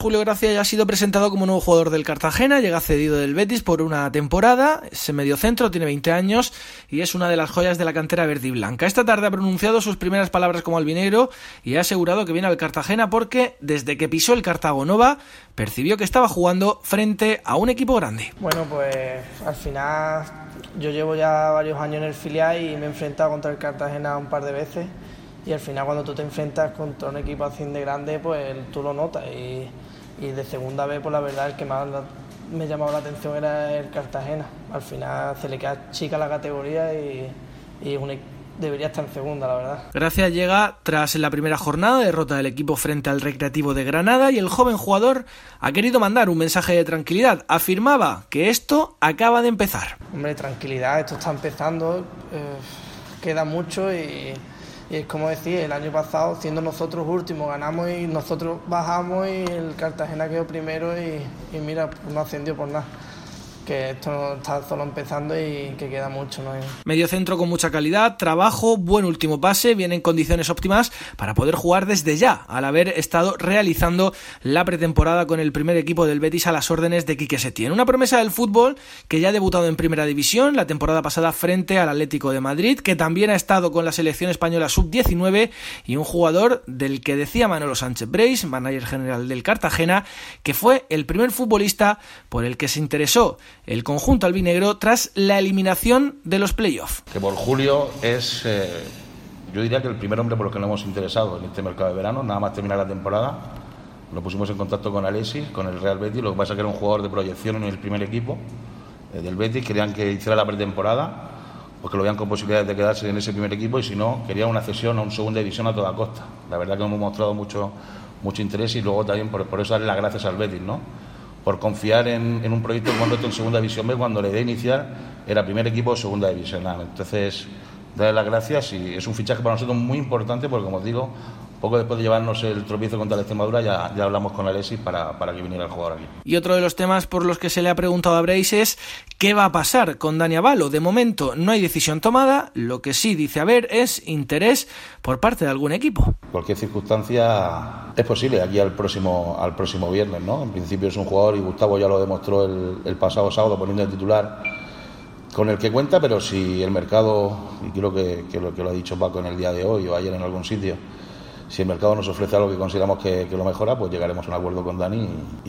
Julio Gracia ya ha sido presentado como nuevo jugador del Cartagena, llega cedido del Betis por una temporada, es mediocentro, tiene 20 años y es una de las joyas de la cantera verde y blanca. Esta tarde ha pronunciado sus primeras palabras como albinegro y ha asegurado que viene al Cartagena porque desde que pisó el Cartago Nova percibió que estaba jugando frente a un equipo grande. Bueno, pues al final yo llevo ya varios años en el filial y me he enfrentado contra el Cartagena un par de veces y al final cuando tú te enfrentas contra un equipo así de grande pues tú lo notas y de segunda vez, pues la verdad, el que más me llamaba la atención era el Cartagena. Al final se le queda chica la categoría y debería estar en segunda, la verdad. Gracia llega tras la primera jornada, derrota del equipo frente al Recreativo de Granada y el joven jugador ha querido mandar un mensaje de tranquilidad. Afirmaba que esto acaba de empezar. Hombre, tranquilidad, esto está empezando, queda mucho y es como decir, el año pasado, siendo nosotros últimos, ganamos y nosotros bajamos y el Cartagena quedó primero y mira, pues no ascendió por nada. Que esto está solo empezando y que queda mucho, ¿no? Mediocentro con mucha calidad, trabajo, buen último pase, viene en condiciones óptimas para poder jugar desde ya, al haber estado realizando la pretemporada con el primer equipo del Betis a las órdenes de Quique Setién. Una promesa del fútbol que ya ha debutado en Primera División la temporada pasada frente al Atlético de Madrid, que también ha estado con la selección española sub-19 y un jugador del que decía Manolo Sánchez Breis, manager general del Cartagena, que fue el primer futbolista por el que se interesó el conjunto albinegro tras la eliminación de los playoffs. Que por Julio es, yo diría que el primer hombre por el que nos hemos interesado en este mercado de verano, nada más terminar la temporada. Nos pusimos en contacto con Alexis, con el Real Betis, lo que pasa es que era un jugador de proyección en el primer equipo del Betis, querían que hiciera la pretemporada, porque lo veían con posibilidades de quedarse en ese primer equipo y si no, querían una cesión a un segunda división a toda costa. La verdad que hemos mostrado mucho interés y luego también por eso darle las gracias al Betis, ¿no? Por confiar en un proyecto como nuestro en Segunda División B, cuando la idea inicial era primer equipo o Segunda División A. Entonces, darle las gracias y es un fichaje para nosotros muy importante porque, como os digo, poco después de llevarnos el tropiezo contra la Extremadura ya hablamos con Alexis para que viniera el jugador aquí. Y otro de los temas por los que se le ha preguntado a Breis es ¿qué va a pasar con Dani Avalo? De momento no hay decisión tomada, lo que sí dice haber es interés por parte de algún equipo. Cualquier circunstancia es posible aquí al próximo viernes, ¿no? En principio es un jugador y Gustavo ya lo demostró el pasado sábado poniendo el titular con el que cuenta, pero si el mercado, y creo que lo ha dicho Paco en el día de hoy o ayer en algún sitio, si el mercado nos ofrece algo que consideramos que lo mejora, pues llegaremos a un acuerdo con Dani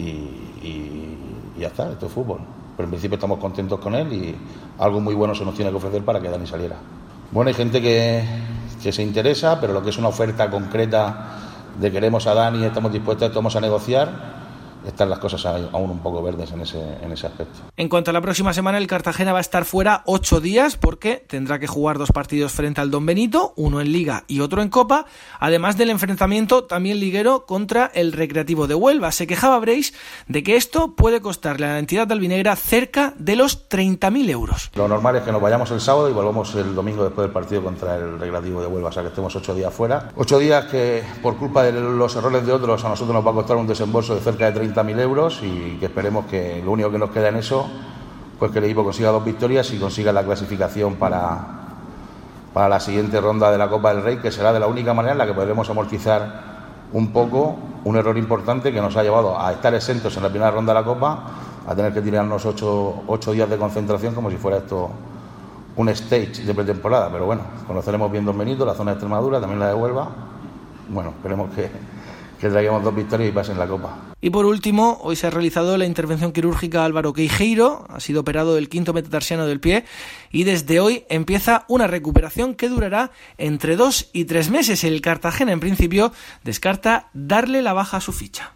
y ya está, esto es fútbol. Pero en principio estamos contentos con él y algo muy bueno se nos tiene que ofrecer para que Dani saliera. Bueno, hay gente que se interesa, pero lo que es una oferta concreta de queremos a Dani, estamos dispuestos, vamos a negociar, están las cosas aún un poco verdes en ese aspecto. En cuanto a la próxima semana, el Cartagena va a estar fuera 8 días porque tendrá que jugar 2 partidos frente al Don Benito, uno en Liga y otro en Copa, además del enfrentamiento también liguero contra el Recreativo de Huelva. Se quejaba Breis de que esto puede costarle a la entidad albinegra cerca de los 30.000 euros. Lo normal es que nos vayamos el sábado y volvamos el domingo después del partido contra el Recreativo de Huelva, o sea que estemos 8 días fuera. 8 días que por culpa de los errores de otros a nosotros nos va a costar un desembolso de cerca de 30.000 euros y que esperemos que lo único que nos queda en eso pues que el equipo consiga 2 victorias y consiga la clasificación para la siguiente ronda de la Copa del Rey, que será de la única manera en la que podremos amortizar un poco un error importante que nos ha llevado a estar exentos en la primera ronda de la Copa, a tener que tirarnos 8 días de concentración como si fuera esto un stage de pretemporada, pero bueno, conoceremos bien Don Benito, la zona de Extremadura, también la de Huelva. Bueno, esperemos que traigamos 2 victorias y pasen la Copa. Y por último, hoy se ha realizado la intervención quirúrgica a Álvaro Queijeiro, ha sido operado del 5º metatarsiano del pie y desde hoy empieza una recuperación que durará entre 2 y 3 meses. El Cartagena en principio descarta darle la baja a su ficha.